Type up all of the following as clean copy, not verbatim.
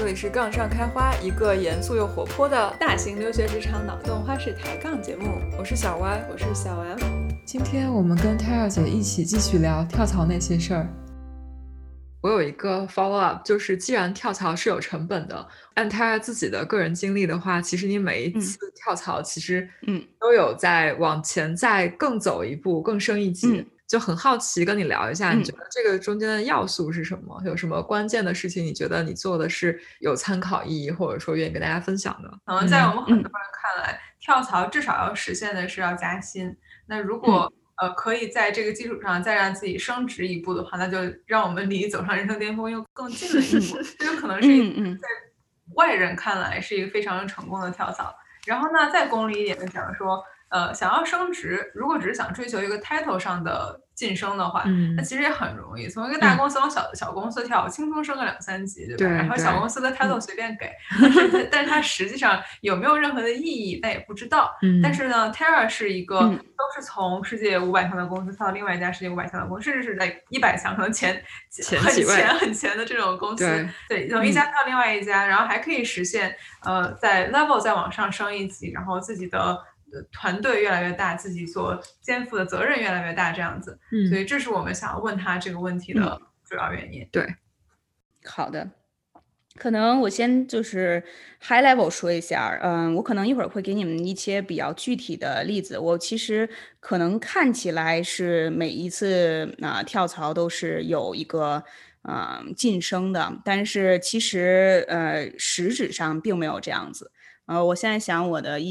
里是杠上开花，一个严肃又活泼的大型留学职场脑洞花式抬杠节目。 我是小歪， 我是小 M。 今天我们跟 Tara 姐一起继续聊跳槽那些事儿。 我有一个 follow up， 就是既然跳槽是有成本的，按 Tara 自己的个人经历的话，其实你每一次跳槽其实都有在往前再更走一步，更升一级。就很好奇跟你聊一下，你觉得这个中间的要素是什么？有什么关键的事情你觉得你做的是有参考意义，或者说愿意跟大家分享的？ 可能在我们很多人看来，跳槽至少要实现的是要加薪。那如果可以在这个基础上再让自己升职一步的话，那就让我们离走上人生巅峰又更近了一步。这有可能是在外人看来是一个非常成功的跳槽。然后呢，再功利一点的讲说，想要升职，如果只是想追求一个 title 上的晋升的话，那其实也很容易，从一个大公司往小公司跳，轻松升个2-3级，对吧？然后小公司的 title 随便给，但是它实际上有没有任何的意义，那也不知道。但是呢 Tara 是一个都是从世界500强的公司跳到另外一家世界500强的公司，甚至是在100强，可能很前的这种公司，对，从一家跳另外一家，然后还可以实现在 level 再往上升一级，然后自己的团队越来越大，自己所肩负的责任越来越大，这样子。所以这是我们想要问他这个问题的主要原因。 对， 好的，可能我先就是 high level 说一下，我可能一会儿会给你们一些比较具体的例子。我其实可能看起来是每一次跳槽都是有一个晋升的，但是其实实质上并没有这样子。我现在想我的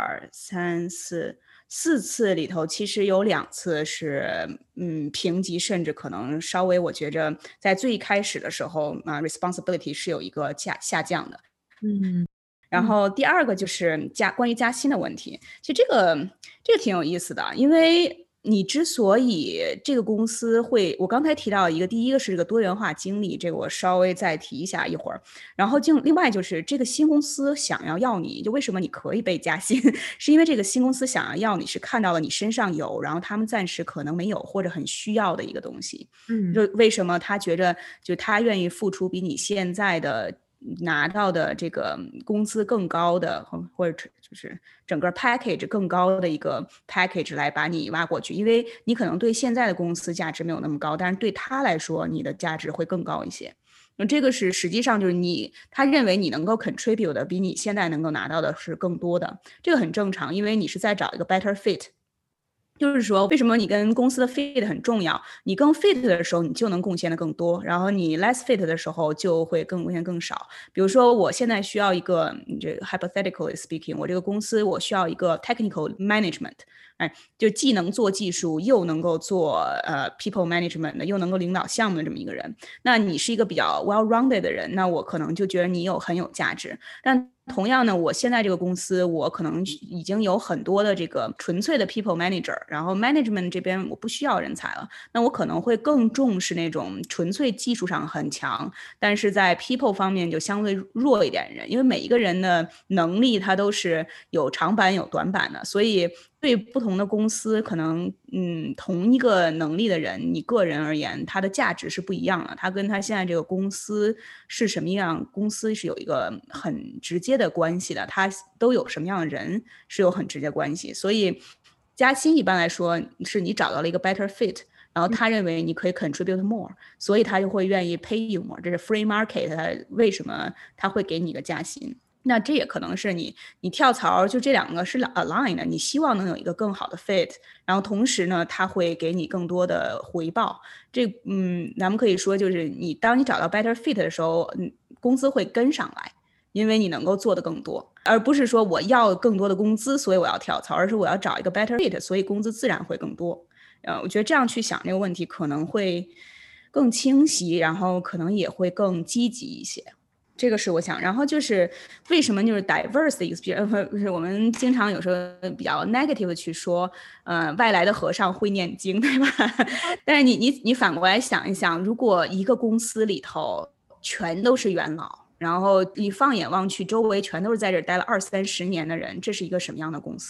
1、2、3、4次里头，其实有2次是评级，甚至可能稍微我觉着在最开始的时候responsibility 是有一个下降的。然后第二个就是关于加薪的问题，其实这个挺有意思的，因为你之所以这个公司会，我刚才提到一个，第一个是这个多元化经历，这个我稍微再提一下一会儿。然后另外就是这个新公司想要你，就为什么你可以被加薪，是因为这个新公司想要你是看到了你身上有，然后他们暂时可能没有或者很需要的一个东西。就为什么他觉着就他愿意付出比你现在的拿到的这个工资更高的，或者就是整个 package 更高的一个 package 来把你挖过去，因为你可能对现在的公司价值没有那么高，但是对他来说你的价值会更高一些。那这个是实际上就是他认为你能够 contribute 的比你现在能够拿到的是更多的，这个很正常，因为你是在找一个 better fit。就是说为什么你跟公司的 fit 很重要，你更 fit 的时候你就能贡献的更多，然后你 less fit 的时候就会贡献更少。比如说我现在需要一个这个 hypothetically speaking， 我这个公司我需要一个 technical management， 就既能做技术又能够做people management 的，又能够领导项目的这么一个人。那你是一个比较 well-rounded 的人，那我可能就觉得你很有价值。但同样呢，我现在这个公司我可能已经有很多的这个纯粹的 people manager， 然后 management 这边我不需要人才了，那我可能会更重视那种纯粹技术上很强，但是在 people 方面就相对弱一点的人，因为每一个人的能力他都是有长板有短板的，所以对不同的公司可能同一个能力的人，你个人而言他的价值是不一样的，他跟他现在这个公司是什么样，公司是有一个很直接的关系的，他都有什么样的人是有很直接关系。所以加薪一般来说是你找到了一个 better fit， 然后他认为你可以 contribute more， 所以他就会愿意 pay you more， 这是 free market 为什么他会给你一个加薪。那这也可能是你跳槽，就这2个是 align 的，你希望能有一个更好的 fit， 然后同时呢他会给你更多的回报。咱们可以说就是当你找到 better fit 的时候，工资会跟上来，因为你能够做的更多，而不是说我要更多的工资所以我要跳槽，而是我要找一个 better fit， 所以工资自然会更多。我觉得这样去想这个问题可能会更清晰，然后可能也会更积极一些。这个是我想，然后就是为什么就是 diverse 的 experience， 我们经常有时候比较 negative 的去说，外来的和尚会念经，对吧？但是你反过来想一想，如果一个公司里头全都是元老，然后你放眼望去，周围全都是在这儿待了20-30年的人，这是一个什么样的公司？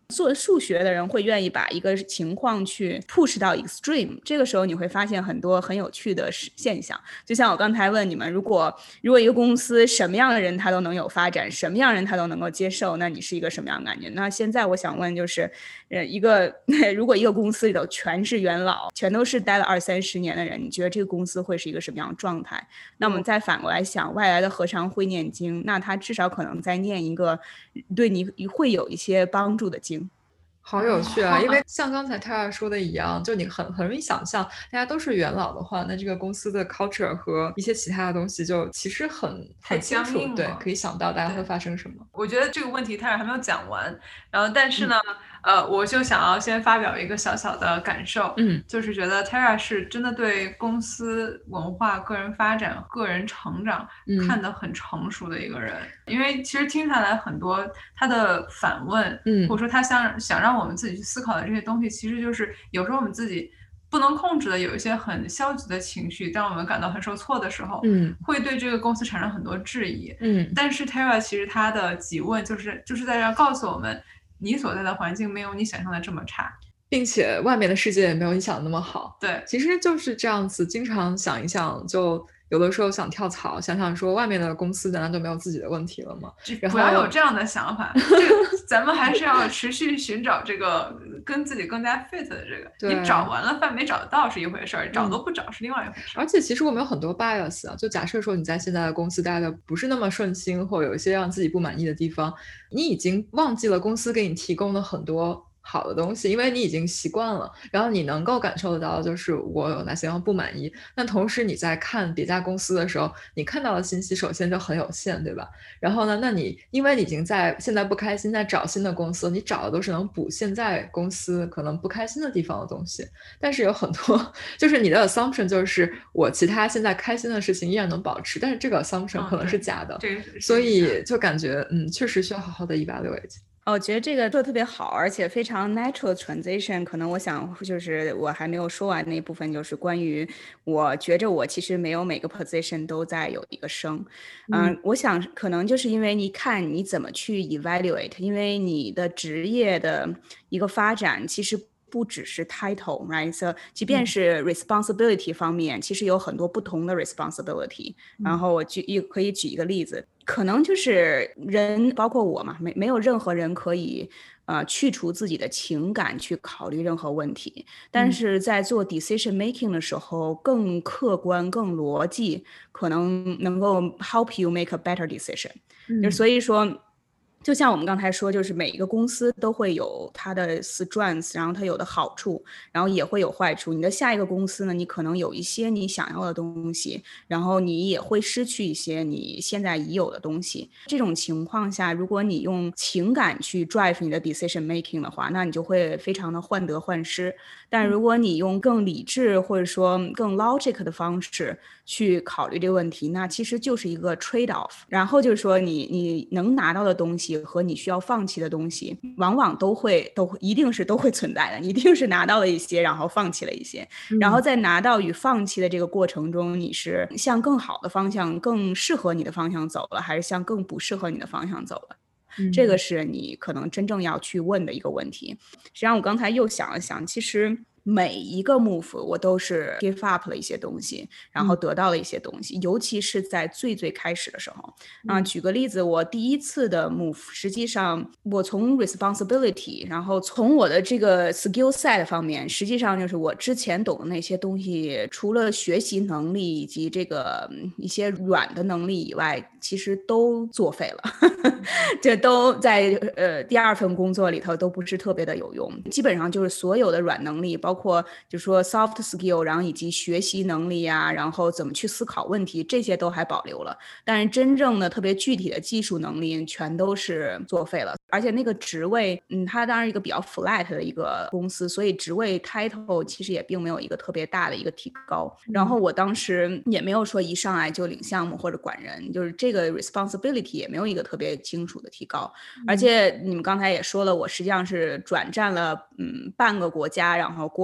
做数学的人会愿意把一个情况去 push 到 extreme， 这个时候你会发现很多很有趣的现象。就像我刚才问你们，如果一个公司什么样的人他都能有发展，什么样的人他都能够接受，那你是一个什么样的感觉？那现在我想问就是，如果一个公司里头全是元老，全都是待了20-30年的人，你觉得这个公司会是一个什么样的状态？那我们再反过来想，外来的和尚会念经，那他至少可能在念一个对你会有一些帮助的经。 好有趣啊！因为像刚才Tara说的一样，就你很容易想象，大家都是元老的话，那这个公司的 culture 和一些其他的东西就其实很清楚，对，可以想到大家会发生什么。 我觉得这个问题Tara还没有讲完，然后但是呢，我就想要先发表一个小小的感受，就是觉得 Tara 是真的对公司文化、个人发展、个人成长看得很成熟的一个人。因为其实听下来很多他的反问，或者说他想让我们自己去思考的这些东西，其实就是有时候我们自己不能控制的有一些很消极的情绪，当我们感到很受挫的时候，会对这个公司产生很多质疑。但是 Tara 其实他的几问就是在这告诉我们，你所在的环境没有你想象的这么差， 并且外面的世界也没有你想的那么好。 对， 其实就是这样子，经常想一想，就有的时候想跳槽，想想说外面的公司难道就没有自己的问题了吗？ 不要有这样的想法，咱们还是要持续寻找这个跟自己更加 fit 的这个。你找完了饭没找到是一回事儿，找都不找是另外一回事儿。 而且其实我们有很多 bias 啊，就假设说你在现在的公司待的不是那么顺心，或有一些让自己不满意的地方，你已经忘记了公司给你提供的很多好的东西，因为你已经习惯了，然后你能够感受得到就是我有哪些地方不满意。那同时你在看别家公司的时候，你看到的信息首先就很有限，对吧？然后呢，那你因为你已经现在不开心，在找新的公司，你找的都是能补现在公司可能不开心的地方的东西。但是有很多就是你的 assumption 就是我其他现在开心的事情依然能保持，但是这个 assumption 可能是假的，所以就感觉确实需要好好的 evaluate。 我觉得这个做得特别好，而且非常 natural transition。可能我想就是我还没有说完那部分，就是关于我觉着我其实没有每个 position 都在有一个升。我想可能就是因为你看你怎么去 evaluate， 因为你的职业的一个发展其实不只是 title， right？ So 即便是 responsibility 方面，其实有很多不同的 responsibility。然后我可以举一个例子，可能就是人，包括我嘛，没有任何人可以去除自己的情感去考虑任何问题，但是在做 decision making 的时候，更客观、更逻辑，可能能够 help you make a better decision。就所以说。就像我们刚才说，就是每一个公司都会有它的 strengths， 然后它有的好处，然后也会有坏处。你的下一个公司呢，你可能有一些你想要的东西，然后你也会失去一些你现在已有的东西。这种情况下，如果你用情感去 drive 你的 decision making 的话，那你就会非常的患得患失。但如果你用更理智或者说更 logic 的方式去考虑这个问题，那其实就是一个 trade off。然后就是说你能拿到的东西和你需要放弃的东西，往往一定是都会存在的。你一定是拿到了一些，然后放弃了一些，然后在拿到与放弃的这个过程中，你是向更好的方向、更适合你的方向走了，还是向更不适合你的方向走了？这个是你可能真正要去问的一个问题。实际上我刚才又想了想，其实每一个 move 我都是 give up 了一些东西，然后得到了一些东西，尤其是在最开始的时候。举个例子，我第一次的 move， 实际上我从 responsibility， 然后从我的这个 skill set 方面，实际上就是我之前懂的那些东西，除了学习能力以及这个一些软的能力以外，其实都作废了。这都在第二份工作里头都不是特别的有用，基本上就是所有的软能力，包括就说 soft skill， 然后以及学习能力啊，然后怎么去思考问题，这些都还保留了，但是真正的特别具体的技术能力全都是作废了。而且那个职位它当然一个比较 flat 的一个公司，所以职位 title 其实也并没有一个特别大的一个提高。然后我当时也没有说一上来就领项目或者管人，就是这个 responsibility 也没有一个特别清楚的提高。而且你们刚才也说了，我实际上是转战了半个国家，然后过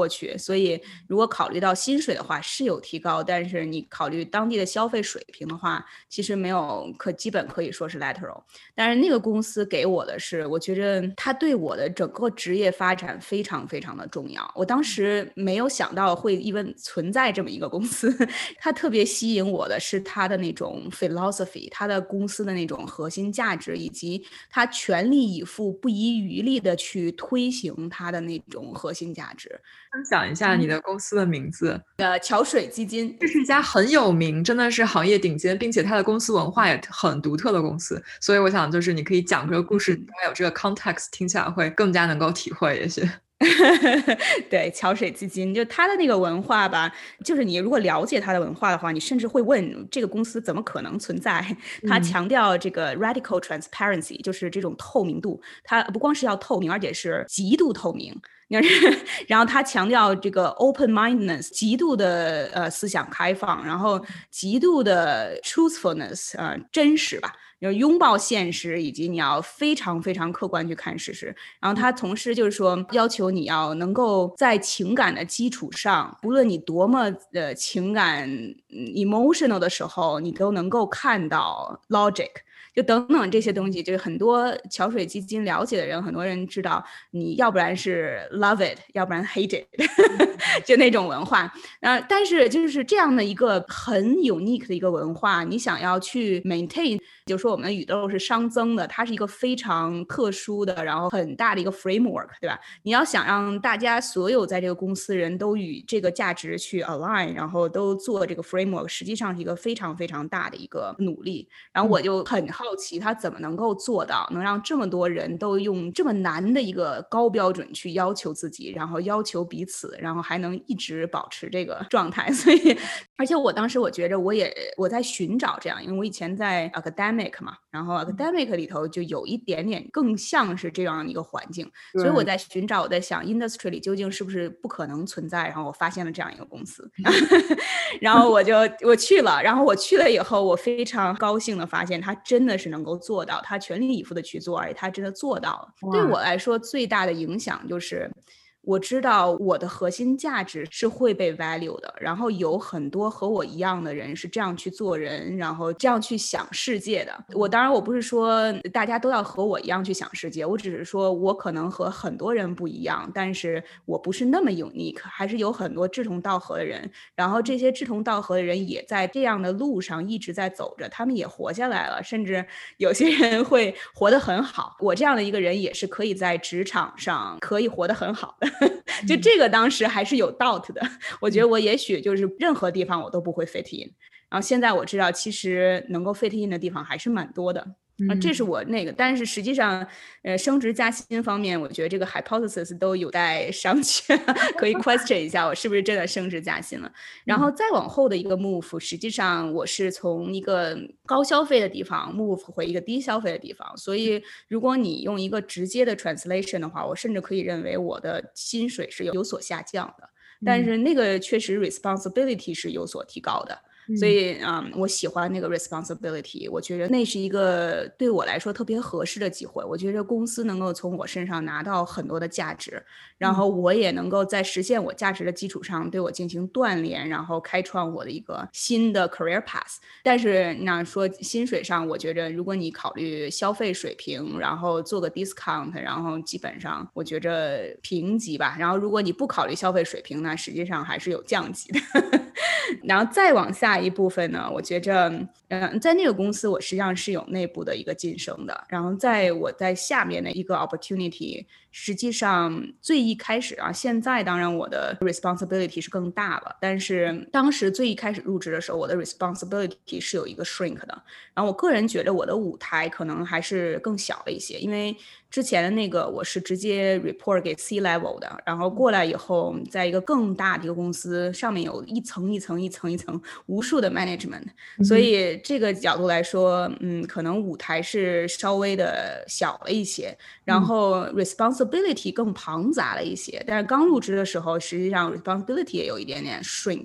过去，所以如果考虑到薪水的话是有提高，但是你考虑当地的消费水平的话，其实没有基本可以说是 lateral。但是那个公司给我的是，我觉得它对我的整个职业发展非常非常的重要。我当时没有想到会even存在这么一个公司，它特别吸引我的是它的那种 philosophy， 它的公司的那种核心价值，以及它全力以赴、不遗余力的去推行它的那种核心价值。 分享一下你的公司的名字。 桥水基金， 这是一家很有名，真的是行业顶尖，并且它的公司文化也很独特的公司。所以我想，就是你可以讲这个故事，大家有这个 context，听起来会更加能够体会一些。 对，桥水基金就它的那个文化吧，就是你如果了解它的文化的话，你甚至会问这个公司怎么可能存在。它强调这个 radical transparency， 就是这种透明度，它不光是要透明，而且是极度透明。然后他强调这个 open-mindedness， 极度的思想开放，然后极度的 truthfulness， 真实吧，拥抱现实，以及你要非常非常客观去看事实。然后他同时就是说，要求你要能够在情感的基础上，不论你多么情感 emotional 的时候，你都能够看到 logic。就等等这些东西，就是很多桥水基金了解的人，很多人知道，你要不然是 love it， 要不然 hate it， 就那种文化。但是就是这样的一个很 unique 的一个文化，你想要去 maintain， 就说我们的宇宙是熵增的，它是一个非常特殊的，然后很大的一个 framework， 对吧？你要想让大家所有在这个公司人都与这个价值去 align， 然后都做这个 framework， 实际上是一个非常非常大的一个努力。然后我就很好奇他怎么能够做到能让这么多人都用这么难的一个高标准去要求自己，然后要求彼此，然后还能一直保持这个状态。所以而且我当时我觉着我在寻找这样，因为我以前在 academic 嘛，然后 academic 里头就有一点点更像是这样一个环境，所以我在寻找，我在想 industry 里究竟是不是不可能存在，然后我发现了这样一个公司然后我去了，然后我去了以后，我非常高兴的发现他真的是能够做到，他全力以赴的去做，而且他真的做到了。对我来说最大的影响就是我知道我的核心价值是会被 value 的，然后有很多和我一样的人是这样去做人，然后这样去想世界的。当然我不是说大家都要和我一样去想世界，我只是说我可能和很多人不一样，但是我不是那么 unique， 还是有很多志同道合的人，然后这些志同道合的人也在这样的路上一直在走着，他们也活下来了，甚至有些人会活得很好。我这样的一个人也是可以在职场上可以活得很好的就这个当时还是有 doubt 的，我觉得我也许就是任何地方我都不会 fit in， 然后现在我知道其实能够 fit in 的地方还是蛮多的。这是我那个，但是实际上，升职加薪方面，我觉得这个 hypothesis 都有待商榷，可以 question 一下我是不是真的升职加薪了。然后再往后的一个 move， 实际上我是从一个高消费的地方 move 回一个低消费的地方，所以如果你用一个直接的 translation 的话，我甚至可以认为我的薪水是有所下降的，但是那个确实 responsibility 是有所提高的。所以我喜欢那个 responsibility， 我觉得那是一个对我来说特别合适的机会。我觉得公司能够从我身上拿到很多的价值，然后我也能够在实现我价值的基础上对我进行锻炼，然后开创我的一个新的 career path。但是那说薪水上，我觉得如果你考虑消费水平，然后做个 discount， 然后基本上我觉着平级吧。然后如果你不考虑消费水平呢，实际上还是有降级的然后再往下一部分呢，我觉着在那个公司我实际上是有内部的一个晋升的，然后我在下面的一个 opportunity， 实际上最一开始现在当然我的 responsibility 是更大了，但是当时最一开始入职的时候，我的 responsibility 是有一个 shrink 的，然后我个人觉得我的舞台可能还是更小了一些，因为之前的那个我是直接 report 给 C level 的，然后过来以后在一个更大的一个公司，上面有一层一层无数的 management， 所以这个角度来说可能舞台是稍微的小了一些，然后 responsibility 更庞杂了一些，但是刚入职的时候实际上 responsibility 也有一点点 shrink，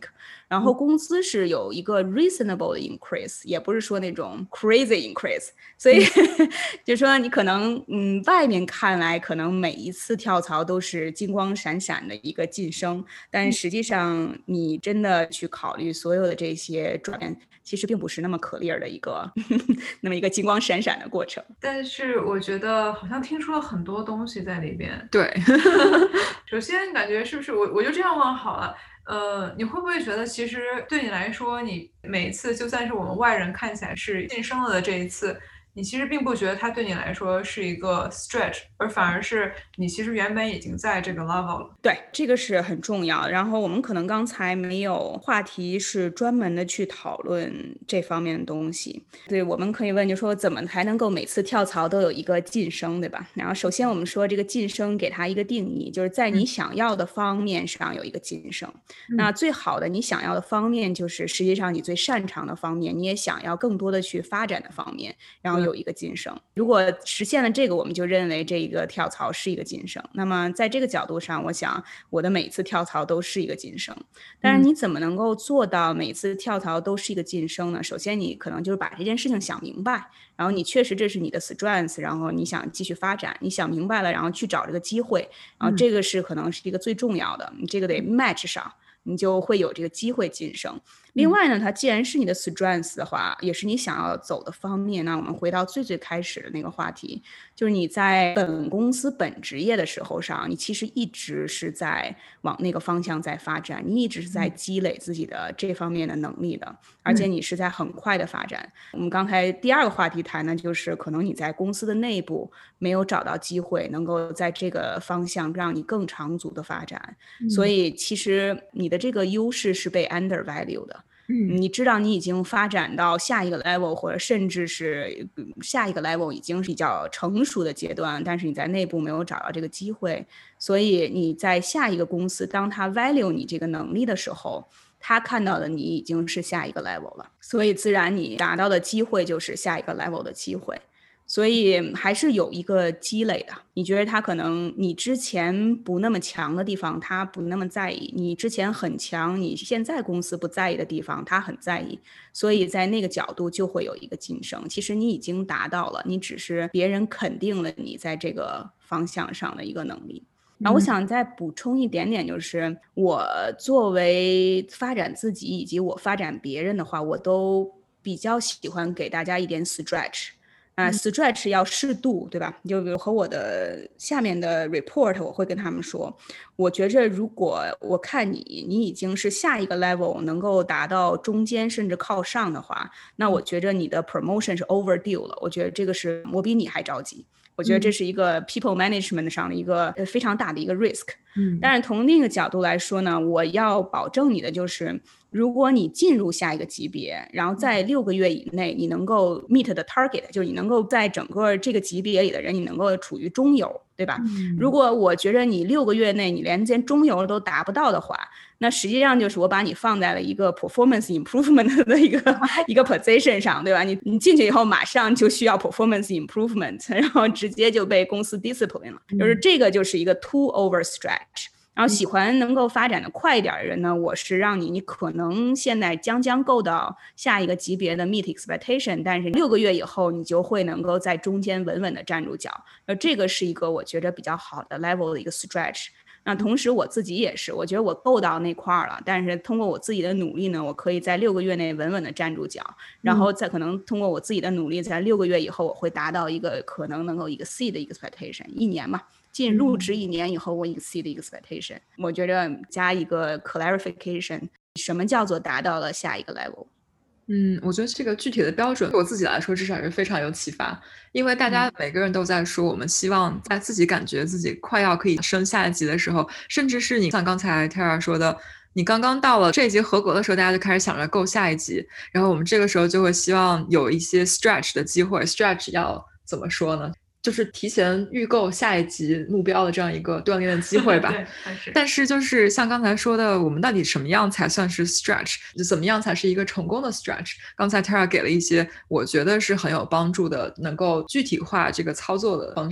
然后工资是有一个 reasonable 的 increase， 也不是说那种 crazy increase， 所以就说你可能外面看来可能每一次跳槽都是金光闪闪的一个晋升，但实际上你真的去考虑所有的这些转变，其实并不是那么clear的一个那么一个金光闪闪的过程。 但是我觉得好像听出了很多东西在里边。 对首先感觉是不是我就这样问好了，你会不会觉得其实对你来说，你每一次就算是我们外人看起来是晋升了的这一次，你其实并不觉得它对你来说是一个 stretch， 而反而是你其实原本已经在这个 level 了。 对，这个是很重要。然后我们可能刚才没有话题是专门的去讨论这方面的东西。对，我们可以问，就说怎么才能够每次跳槽都有一个晋升，对吧？然后首先我们说这个晋升给它一个定义，就是在你想要的方面上有一个晋升。那最好的你想要的方面就是实际上你最擅长的方面，你也想要更多的去发展的方面，然后有一个晋升。如果实现了这个，我们就认为这个跳槽是一个晋升。那么在这个角度上，我想我的每一次跳槽都是一个晋升。但是你怎么能够做到每次跳槽都是一个晋升呢？首先你可能就是把这件事情想明白，然后你确实这是你的 strength， 然后你想继续发展，你想明白了，然后去找这个机会，然后这个是可能是一个最重要的，你这个得 match 上，你就会有这个机会晋升。另外呢，它既然是你的 strength 的话，也是你想要走的方面，那我们回到最开始的那个话题，就是你在本公司本职业的时候上，你其实一直是在往那个方向在发展，你一直是在积累自己的这方面的能力的，而且你是在很快的发展。我们刚才第二个话题谈的就是可能你在公司的内部没有找到机会能够在这个方向让你更长足的发展，所以其实你的这个优势是被 undervalue 的。你知道你已经发展到下一个 level， 或者甚至是下一个 level 已经是比较成熟的阶段，但是你在内部没有找到这个机会，所以你在下一个公司当他 value 你这个能力的时候，他看到的你已经是下一个 level 了，所以自然你达到的机会就是下一个 level 的机会。所以还是有一个积累的，你觉得他可能你之前不那么强的地方他不那么在意，你之前很强你现在公司不在意的地方他很在意，所以在那个角度就会有一个晋升。其实你已经达到了，你只是别人肯定了你在这个方向上的一个能力。然后我想再补充一点点，就是我作为发展自己以及我发展别人的话，我都比较喜欢给大家一点 stretch。stretch 要适度，对吧？就比如和我的下面的 report， 我会跟他们说，我觉着如果我看你已经是下一个 level 能够达到中间甚至靠上的话，那我觉着你的 promotion 是 overdue 了。我觉得这个是我比你还着急。我觉得这是一个 people management 上的一个非常大的一个 risk。但是从另一个角度来说呢，我要保证你的就是，如果你进入下一个级别，然后在6个月以内，你能够 meet the target， 就是你能够在整个这个级别里的人，你能够处于中游，对吧？如果我觉得你6个月内你连中游都达不到的话，那实际上就是我把你放在了一个 performance improvement 的一个 position 上，对吧？你进去以后马上就需要 performance improvement， 然后直接就被公司 discipline 了，就是这个就是一个 too overstretch。然后喜欢能够发展的快一点的人呢，我是让你可能现在将够到下一个级别的 meet expectation， 但是6个月以后你就会能够在中间稳稳的站住脚。这个是一个我觉得比较好的 level 的一个 stretch。那同时我自己也是，我觉得我够到那块了，但是通过我自己的努力呢，我可以在6个月内稳稳的站住脚，然后再可能通过我自己的努力，在6个月以后我会达到一个可能能够exceed 的 expectation， 1年嘛。进入职1年以后，我 exceed expectation。我觉得加一个 clarification， 什么叫做达到了下一个 level？ 我觉得这个具体的标准对我自己来说至少是非常有启发，因为大家每个人都在说我们希望在自己感觉自己快要可以升下一级的时候，甚至是你像刚才 Tara 说的，你刚刚到了这一级合格的时候，大家就开始想着够下一级，然后我们这个时候就会希望有一些 stretch 的机会。 stretch 要怎么说呢？就是提前预购下一级目标的这样一个锻炼的机会吧。但是就是像刚才说的，我们到底什么样才算是 stretch， 就怎么样才是一个成功的 stretch？ 刚才 Tara 给了一些我觉得是很有帮助的能够具体化这个操作的方式。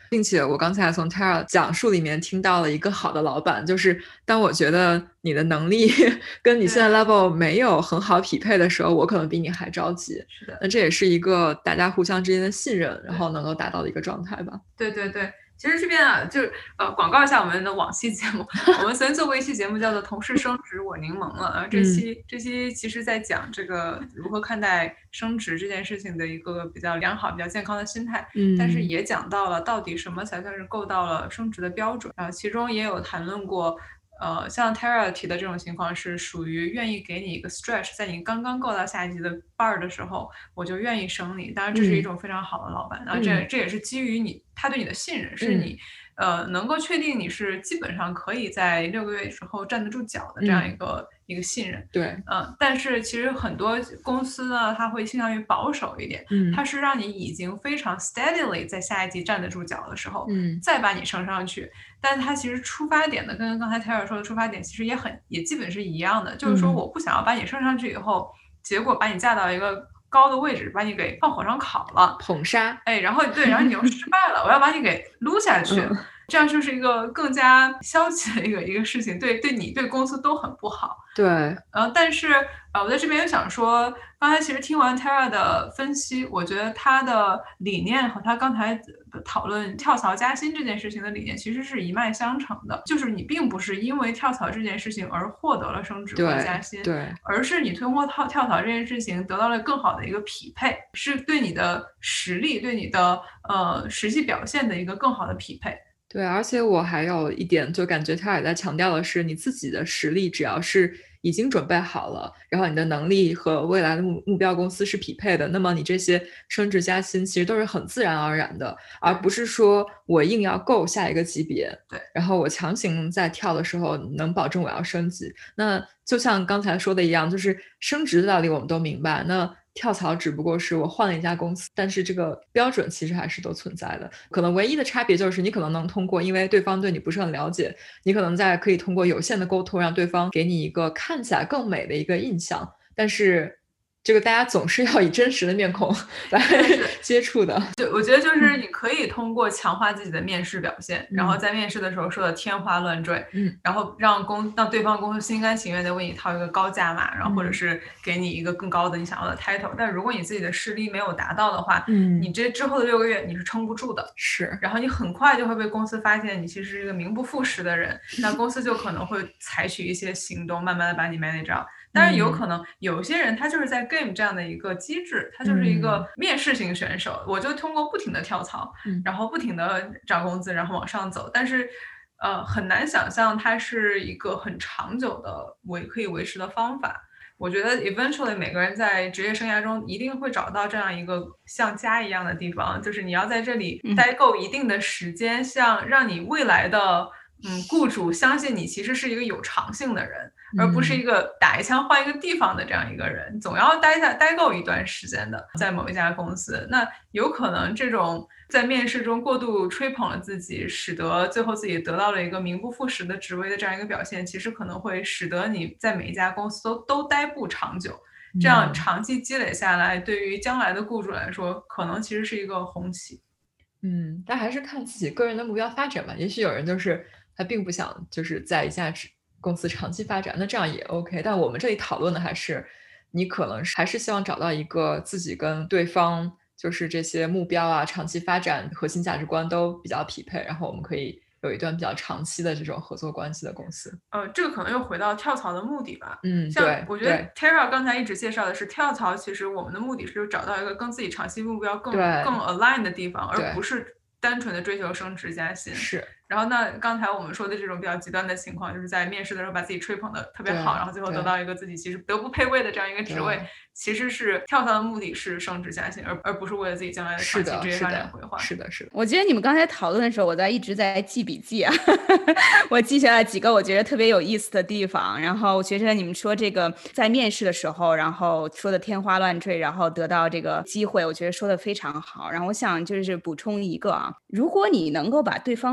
并且我刚才从 Tara 讲述里面听到了一个好的老板，就是当我觉得你的能力跟你现在 level 没有很好匹配的时候，我可能比你还着急。 是的， 那这也是一个大家互相之间的信任，然后能够达到的一个状态吧。 对对对。其实这边啊，就是广告一下我们的往期节目，我们曾经做过一期节目叫做《同事升职我柠檬了》，然后这期其实在讲这个如何看待升职这件事情的一个比较良好、比较健康的心态，但是也讲到了到底什么才算是够到了升职的标准，然后其中也有谈论过。像 Tara 提的这种情况是属于愿意给你一个 stretch， 在你刚刚够到下一级的bar的时候，我就愿意升你。当然，这是一种非常好的老板，然后这也是基于他对你的信任，是你能够确定你是基本上可以在6个月之后站得住脚的这样一个信任。 对， 但是其实很多公司呢，它会倾向于保守一点，它是让你已经非常 steadily 在下一级站得住脚的时候，再把你升上去。但它其实出发点的跟刚才 Tara 说的出发点其实也基本是一样的，就是说我不想要把你升上去以后，结果把你架到一个高的位置，把你给放火上烤了， 捧杀， 然后你又失败了，我要把你给撸下去。这样就是一个更加消极的一个事情，对你对公司都很不好。 对， 但是我在这边又想说，刚才其实听完 Tara 的分析，我觉得他的理念和他刚才讨论跳槽加薪这件事情的理念其实是一脉相承的，就是你并不是因为跳槽这件事情而获得了升职或加薪， 对， 而是你通过跳槽这件事情得到了更好的一个匹配，是对你的实力、对你的实际表现的一个更好的匹配。 对，而且我还有一点，就感觉他也在强调的是，你自己的实力只要是已经准备好了，然后你的能力和未来的目标公司是匹配的，那么你这些升职加薪其实都是很自然而然的，而不是说我硬要够下一个级别， 对， 然后我强行在跳的时候能保证我要升级。那就像刚才说的一样，就是升职的道理我们都明白，那跳槽只不过是我换了一家公司，但是这个标准其实还是都存在的。可能唯一的差别就是你可能能通过，因为对方对你不是很了解，你可能可以通过有限的沟通让对方给你一个看起来更美的一个印象，但是这个大家总是要以真实的面孔来接触的。 对，我觉得就是你可以通过强化自己的面试表现，然后在面试的时候说的天花乱坠，然后让对方公司心甘情愿的为你掏一个高价码，然后或者是给你一个更高的你想要的 title。但如果你自己的实力没有达到的话，你这之后的6个月你是撑不住的。 是， 然后你很快就会被公司发现你其实是一个名不副实的人，那公司就可能会采取一些行动，慢慢的把你 manage out。当然有可能有些人他就是在 game 这样的一个机制，他就是一个面试型选手，我就通过不停的跳槽，然后不停的涨工资，然后往上走，但是很难想象它是一个很长久的可以维持的方法。我觉得 eventually 每个人在职业生涯中一定会找到这样一个像家一样的地方，就是你要在这里待够一定的时间，像让你未来的雇主相信你其实是一个有长性的人，而不是一个打一枪换一个地方的这样一个人，总要待够一段时间的，在某一家公司。那有可能这种在面试中过度吹捧了自己，使得最后自己得到了一个名不副实的职位的这样一个表现，其实可能会使得你在每一家公司都待不长久。这样长期积累下来，对于将来的雇主来说，可能其实是一个红旗。 但还是看自己个人的目标发展吧。也许有人就是他并不想就是在一家公司长期发展，那这样也 OK。但我们这里讨论的还是你可能还是希望找到一个自己跟对方就是这些目标啊、长期发展、核心价值观都比较匹配，然后我们可以有一段比较长期的这种合作关系的公司。 这个可能又回到跳槽的目的吧。 对， 我觉得 Tara 刚才一直介绍的是跳槽，其实我们的目的是找到一个跟自己长期目标更 align 的地方，而不是单纯的追求升职加薪。 是。 然后那刚才我们说的这种比较极端的情况，就是在面试的时候把自己吹捧的特别好，然后最后得到一个自己其实德不配位的这样一个职位，其实是跳槽的目的是升职加薪，而不是为了自己将来的长期职业发展规划。 是的。 我觉得你们刚才讨论的时候，我一直在记笔记啊，我记下来几个我觉得特别有意思的地方。然后我觉得你们说这个在面试的时候，然后说的天花乱坠，然后得到这个机会，我觉得说的非常好。然后我想就是补充一个啊，如果你能够把对方这么容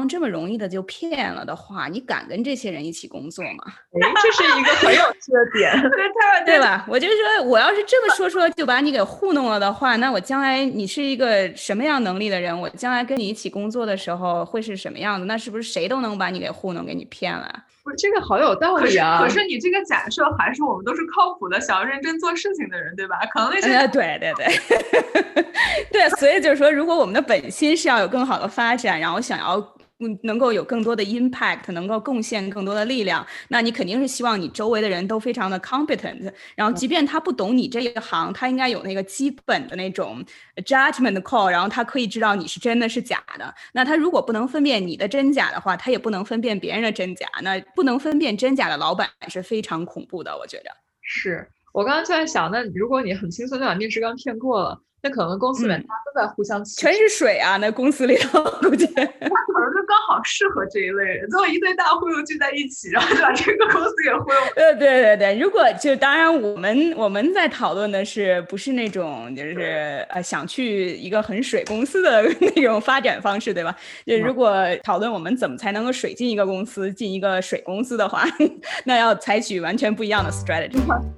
容易的就骗了的话，你敢跟这些人一起工作吗？ 这是一个很有趣的点， 对吧？我就说，我要是这么说就把你给糊弄了的话，那我将来你是一个什么样能力的人？我将来跟你一起工作的时候会是什么样子？那是不是谁都能把你给糊弄，给你骗了？ 不是，这个好有道理啊！ 可是你这个假设还是我们都是靠谱的、想要认真做事情的人，对吧？可能那些对对，所以就是说，如果我们的本心是要有更好的发展，然后想要能够有更多的 impact， 能够贡献更多的力量，那你肯定是希望你周围的人都非常的 competent， 然后即便他不懂你这一行，他应该有那个基本的那种 judgment call， 然后他可以知道你是真的是假的。那他如果不能分辨你的真假的话，他也不能分辨别人的真假。那不能分辨真假的老板是非常恐怖的，我觉得。 是我刚刚就在想，那如果你很轻松就把面试官骗过了，那可能公司里面大家都在互相欺全是水啊！那公司里头估计可能就刚好适合这一类人，最后一堆大忽悠聚在一起，然后就把这个公司给忽悠。 对，如果就当然我们在讨论的是不是那种就是想去一个很水公司的那种发展方式，对吧？就如果讨论我们怎么才能够水进一个公司，进一个水公司的话，那要采取完全不一样的 strategy。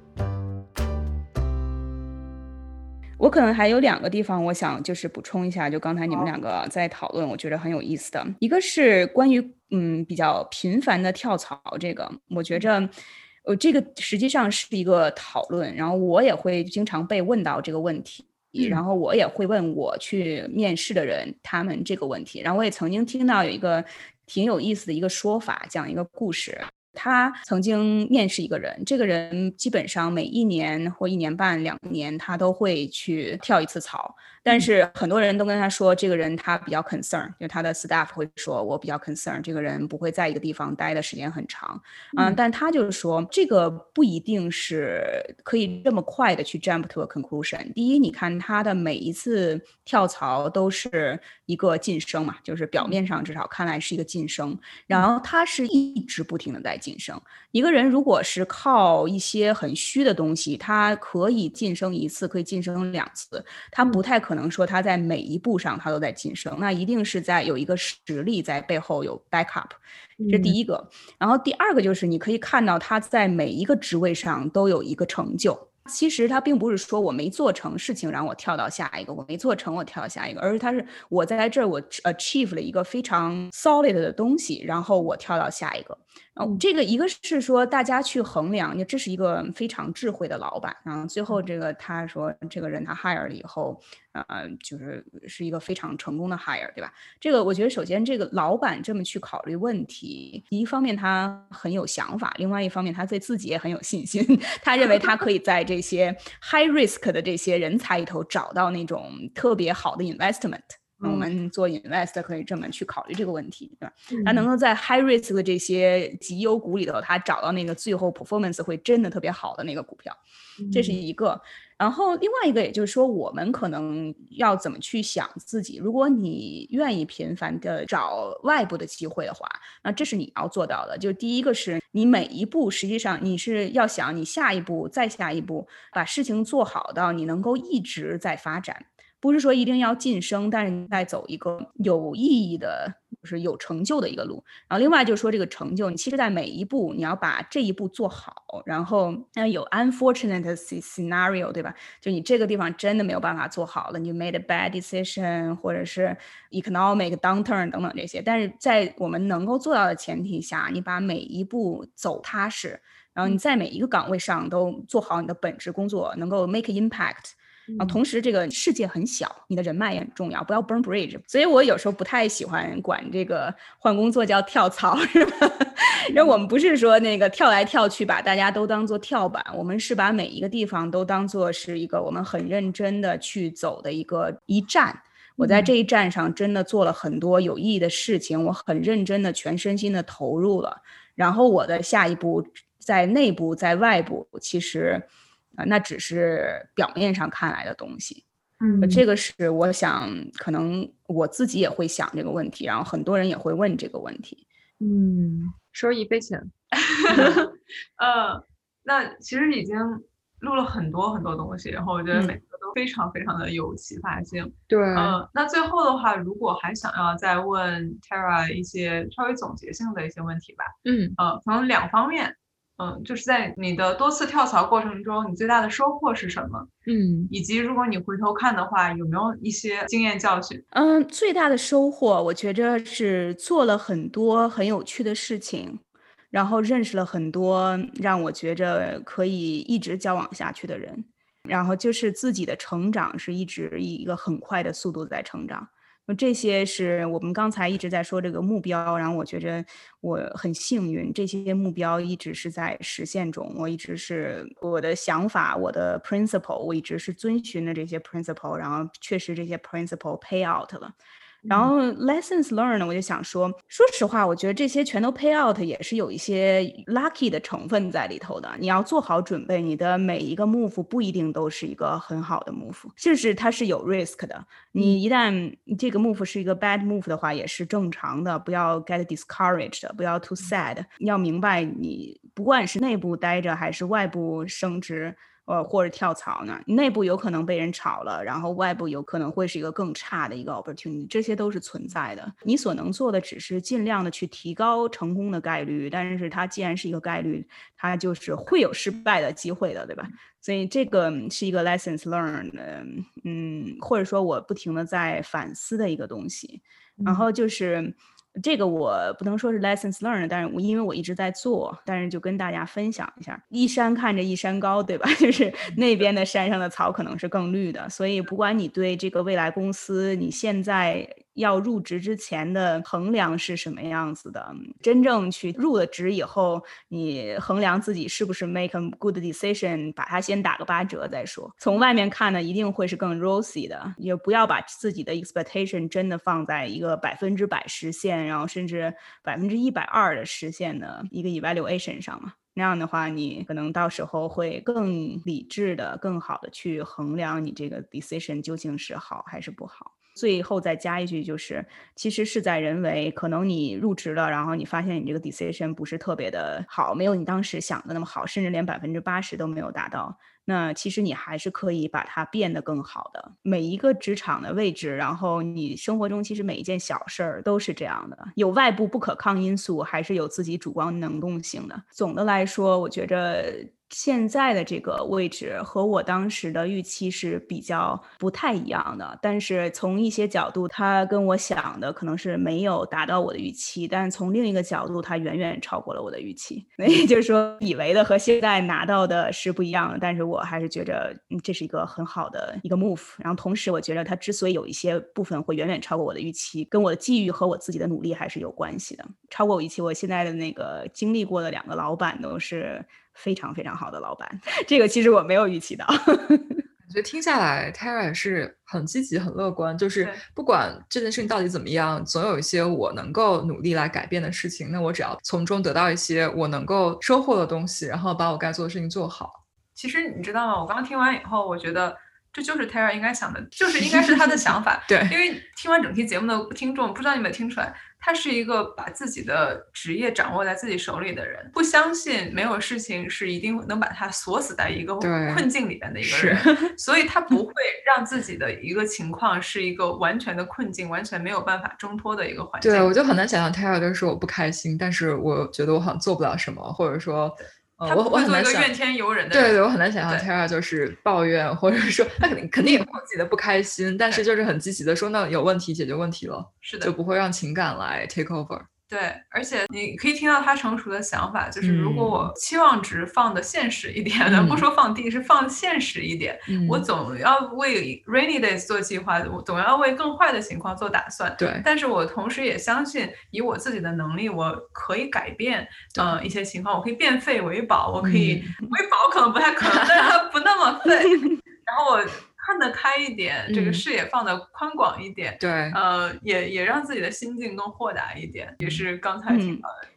我可能还有2个地方我想就是补充一下，就刚才你们2个在讨论，我觉得很有意思的一个是关于比较频繁的跳槽，这个我觉着这个实际上是一个讨论，然后我也会经常被问到这个问题，然后我也会问我去面试的人他们这个问题，然后我也曾经听到有一个挺有意思的一个说法，讲一个故事。他曾经面试一个人，这个人基本上每1年或1年半、2年，他都会去跳一次槽。但是很多人都跟他说，这个人他比较 concern， 就他的 staff 会说，我比较 concern， 这个人不会在一个地方待的时间很长。但他就是说，这个不一定是可以这么快的去 jump to a conclusion。第一，你看他的每一次跳槽都是一个晋升嘛，就是表面上至少看来是一个晋升，然后他是一直不停的在晋升。一个人如果是靠一些很虚的东西，他可以晋升1次，可以晋升2次，他不太可能说他在每一步上他都在晋升，那一定是在有一个实力在背后有 backup， 这是第一个。然后第二个就是你可以看到他在每一个职位上都有一个成就。其实他并不是说我没做成事情让我跳到下一个，我没做成我跳到下一个，而是他是我在这儿我 achieve 了一个非常 solid 的东西，然后我跳到下一个。这个一个是说大家去衡量，这是一个非常智慧的老板。然后最后这个他说这个人他 hire 了以后，是一个非常成功的 hire， 对吧？这个我觉得首先这个老板这么去考虑问题，一方面他很有想法，另外一方面他对自己也很有信心，他认为他可以在这些 high risk 的这些人才里头找到那种特别好的 investment。我们做 invest 可以这么去考虑这个问题，对吧？他能够在 high risk 的这些绩优股里头，他找到那个最后 performance 会真的特别好的那个股票，这是一个。然后另外一个也就是说，我们可能要怎么去想自己，如果你愿意频繁的找外部的机会的话，那这是你要做到的。就第一个是你每一步实际上你是要想你下一步再下一步，把事情做好到你能够一直在发展。不是说一定要晋升，但是你在走一个有意义的，就是有成就的一个路。然后另外就是说这个成就，你其实在每一步你要把这一步做好，然后有 unfortunate scenario， 对吧？就你这个地方真的没有办法做好了，你 made a bad decision， 或者是 economic downturn 等等这些。但是在我们能够做到的前提下，你把每一步走踏实，然后你在每一个岗位上都做好你的本职工作，能够 make impact。然后同时这个世界很小，你的人脉也很重要，不要 burn bridge。所以我有时候不太喜欢管这个换工作叫跳槽，是吧？因为我们不是说那个跳来跳去把大家都当做跳板，我们是把每一个地方都当做是一个我们很认真的去走的一站。我在这一站上真的做了很多有意义的事情，我很认真的全身心的投入了，然后我的下一步在内部在外部其实那只是表面上看来的东西。这个是我想可能我自己也会想这个问题，然后很多人也会问这个问题。 收1杯钱。 那其实已经录了很多很多东西，然后我觉得每个都非常非常的有启发性。 对， 那最后的话，如果还想要再问 Tara 一些稍微总结性的一些问题吧，可能2方面。就是在你的多次跳槽过程中，你最大的收获是什么？以及如果你回头看的话，有没有一些经验教训？ 最大的收获，我觉着是做了很多很有趣的事情，然后认识了很多让我觉着可以一直交往下去的人，然后就是自己的成长是一直以一个很快的速度在成长。这些是我们刚才一直在说这个目标，然后我觉着我很幸运，这些目标一直是在实现中，我一直是我的想法，我的 principle， 我一直是遵循的这些 principle， 然后确实这些 principle pay out 了。然后 lessons learned 我就想说实话，我觉得这些全都 pay out 也是有一些 lucky 的成分在里头的。你要做好准备，你的每一个 move 不一定都是一个很好的 move， 甚至它是有 risk 的。你一旦这个 move 是一个 bad move 的话，也是正常的，不要 get discouraged， 不要 too sad。要明白，你不管是内部待着还是外部升职。或者跳槽呢，内部有可能被人炒了，然后外部有可能会是一个更差的一个 opportunity， 这些都是存在的。你所能做的只是尽量的去提高成功的概率，但是它既然是一个概率，它就是会有失败的机会的，对吧？所以这个是一个 lessons learned，或者说我不停的在反思的一个东西。然后就是这个我不能说是 lessons learned， 但是因为我一直在做，但是就跟大家分享一下，一山看着一山高，对吧？就是那边的山上的草可能是更绿的，所以不管你对这个未来公司你现在要入职之前的衡量是什么样子的，真正去入了职以后，你衡量自己是不是 make a good decision， 把它先打个8折再说。从外面看呢，一定会是更 rosy 的，也不要把自己的 expectation 真的放在一个100%实现，然后甚至120%的实现的一个 evaluation 上嘛。那样的话，你可能到时候会更理智的、更好的去衡量你这个 decision 究竟是好还是不好。最后再加一句，就是其实事在人为，可能你入职了，然后你发现你这个 decision 不是特别的好，没有你当时想的那么好，甚至连80%都没有达到，那其实你还是可以把它变得更好的。每一个职场的位置，然后你生活中其实每一件小事儿都是这样的，有外部不可抗因素，还是有自己主观能动性的。总的来说，我觉着现在的这个位置和我当时的预期是比较不太一样的，但是从一些角度，它跟我想的可能是没有达到我的预期，但从另一个角度，它远远超过了我的预期。那也就是说，以为的和现在拿到的是不一样的，但是我还是觉着这是一个很好的一个 move。然后同时，我觉得它之所以有一些部分会远远超过我的预期，跟我的际遇和我自己的努力还是有关系的。超过我预期，我现在的那个经历过的2个老板都是非常非常好的老板，这个其实我没有预期到。 感觉听下来 Tara 是很积极很乐观，就是不管这件事情到底怎么样，总有一些我能够努力来改变的事情，那我只要从中得到一些我能够收获的东西，然后把我该做的事情做好。 其实你知道吗，我刚刚听完以后，我觉得这就是 Tara 应该想的，就是应该是他的想法。 对， 因为听完整期节目的听众，不知道你有没有听出来，他是一个把自己的职业掌握在自己手里的人，不相信没有事情是一定能把他锁死在一个困境里边的一个人，所以他不会让自己的一个情况是一个完全的困境，完全没有办法挣脱的一个环境。 对，我就很难想象 Tara 就是说我不开心，但是我觉得我好像做不了什么，或者说他不会做一个怨天尤人的人。对，我很难想象 Tara 就是抱怨，或者说他肯定也会有自己的不开心，但是就是很积极的说，那有问题解决问题了， 是的， 就不会让情感来 take over。 对，而且你可以听到他成熟的想法，就是如果我期望值放的现实一点的，不说放低，是放现实一点，我总要为 rainy days 做计划，我总要为更坏的情况做打算。 对， 但是我同时也相信，以我自己的能力，我可以改变一些情况，我可以变废为宝，我可以为宝可能不太可能，但是它不那么废。然后我看得开一点，这个视野放得宽广一点， 对， 也让自己的心境更豁达一点，也是刚才提到的。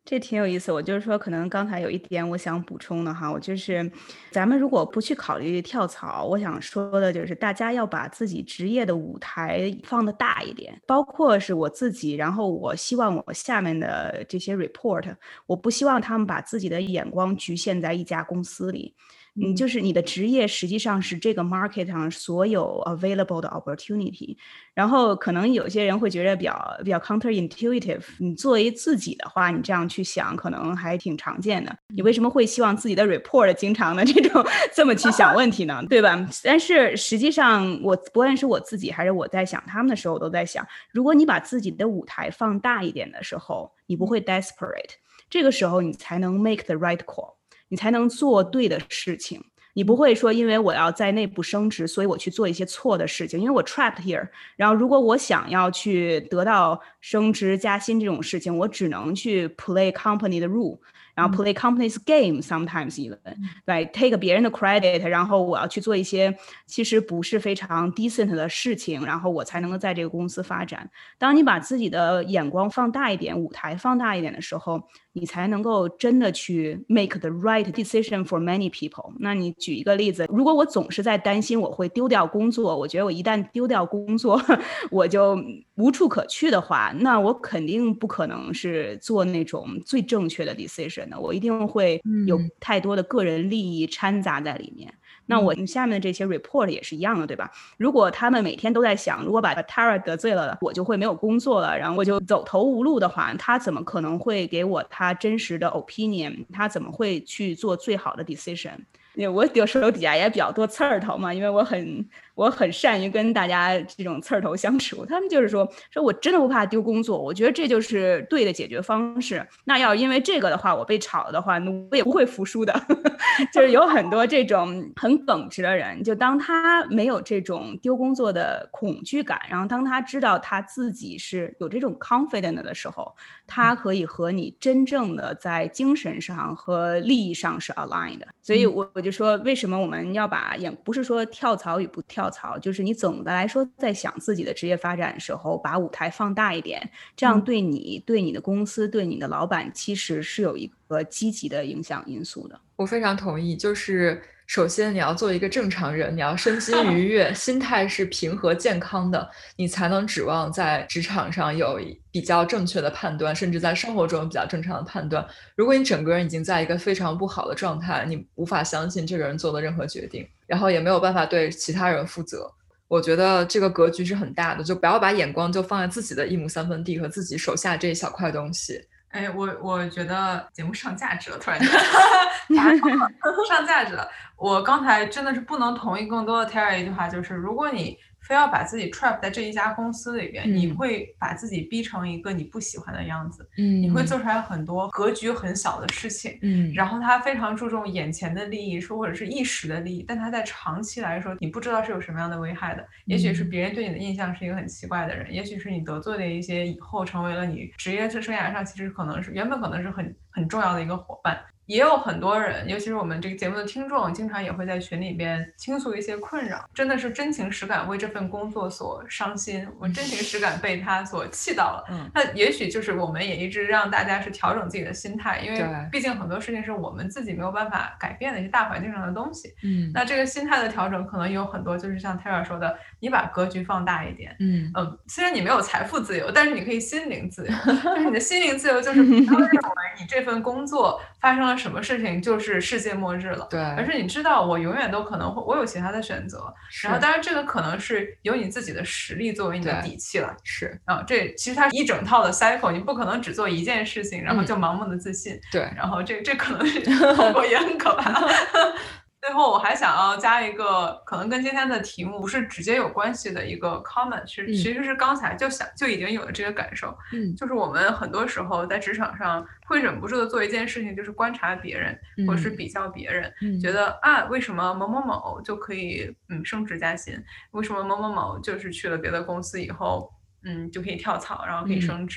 这挺有意思，我就是说可能刚才有一点我想补充的哈，我就是咱们如果不去考虑跳槽，我想说的就是大家要把自己职业的舞台放得大一点，包括是我自己，然后我希望我下面的这些 report，我不希望他们把自己的眼光局限在一家公司里。就是你的职业实际上是这个 market 上所有 available 的 opportunity，然后可能有些人会觉得比较 counterintuitive，你作为自己的话，你这样去想可能还挺常见的。你为什么会希望自己的 report 经常的这种这么去想问题呢？对吧？但是实际上，我不论是我自己还是我在想他们的时候，我都在想，如果你把自己的舞台放大一点的时候，你不会 desperate，这个时候你才能 make the right call。你才能做对的事情，你不会说因为我要在内部升职，所以我去做一些错的事情，因为我 trapped here。然后如果我想要去得到升职加薪这种事情，我只能去 play company 的 rule， 然后 play company's game sometimes even， 对 take 别人的 credit， 然后我要去做一些其实不是非常 decent 的事情，然后我才能够在这个公司发展。当你把自己的眼光放大一点，舞台放大一点的时候，你才能够真的去 make the right decision for many people。 那你举一个例子，如果我总是在担心我会丢掉工作，我觉得我一旦丢掉工作我就无处可去的话，那我肯定不可能是做那种最正确的 decision 的，我一定会有太多的个人利益掺杂在里面。那我下面的这些 report 也是一样的，对吧？如果他们每天都在想，如果把 Tara 得罪了，我就会没有工作了，然后我就走投无路的话，他怎么可能会给我他真实的 opinion？ 他怎么会去做最好的 decision？ 我有时候底下也比较多刺儿头嘛，因为我很善于跟大家这种刺儿头相处。他们就是说我真的不怕丢工作，我觉得这就是对的解决方式。那要因为这个的话，我被炒了的话，我也不会服输的。就是有很多这种很耿直的人，就当他没有这种丢工作的恐惧感，然后当他知道他自己是有这种 confident 的时候，他可以和你真正的在精神上和利益上是 aligned 的。所以我就说，为什么我们要把不是说跳槽与不跳槽，就是你总的来说在想自己的职业发展的时候，把舞台放大一点，这样对你、对你的公司、对你的老板，其实是有一个积极的影响因素的。 我非常同意，就是首先你要做一个正常人，你要身心愉悦，心态是平和健康的，你才能指望在职场上有比较正确的判断，甚至在生活中有比较正常的判断。如果你整个人已经在一个非常不好的状态，你无法相信这个人做的任何决定，然后也没有办法对其他人负责。我觉得这个格局是很大的，就不要把眼光就放在自己的一亩三分地和自己手下这一小块东西。 哎，我觉得节目上价值了，突然间上价值了。我刚才真的是不能同意更多的 Tara 一句话，就是如果你非要把自己 trap 在这一家公司里边，你会把自己逼成一个你不喜欢的样子，你会做出来很多格局很小的事情，然后他非常注重眼前的利益，或者是一时的利益，但他在长期来说，你不知道是有什么样的危害的。也许是别人对你的印象是一个很奇怪的人，也许是你得罪了一些以后成为了你职业生涯上其实原本可能是很重要的一个伙伴。也有很多人，尤其是我们这个节目的听众，经常也会在群里边倾诉一些困扰，真的是真情实感为这份工作所伤心，我真情实感被他所气到了。那也许就是我们也一直让大家是调整自己的心态，因为毕竟很多事情是我们自己没有办法改变的一些大环境上的东西。那这个心态的调整可能有很多，就是像 Tara 说的，你把格局放大一点。虽然你没有财富自由，但是你可以心灵自由。就是你的心灵自由，就是不要认为你这份工作发生了什么事情就是世界末日了， 对， 而是你知道我永远都可能会，我有其他的选择。然后当然这个可能是有你自己的实力作为你的底气了。 是这其实它一整套的 cycle， 你不可能只做一件事情然后就盲目的自信。 对， 然后这可能是后果也很可怕。最后我还想要加一个可能跟今天的题目不是直接有关系的一个 comment， 其实是刚才就已经有了这个感受。就是我们很多时候在职场上会忍不住的做一件事情，就是观察别人，或者是比较别人，觉得为什么某某某就可以升职加薪，为什么某某某就是去了别的公司以后就可以跳槽，然后可以升职。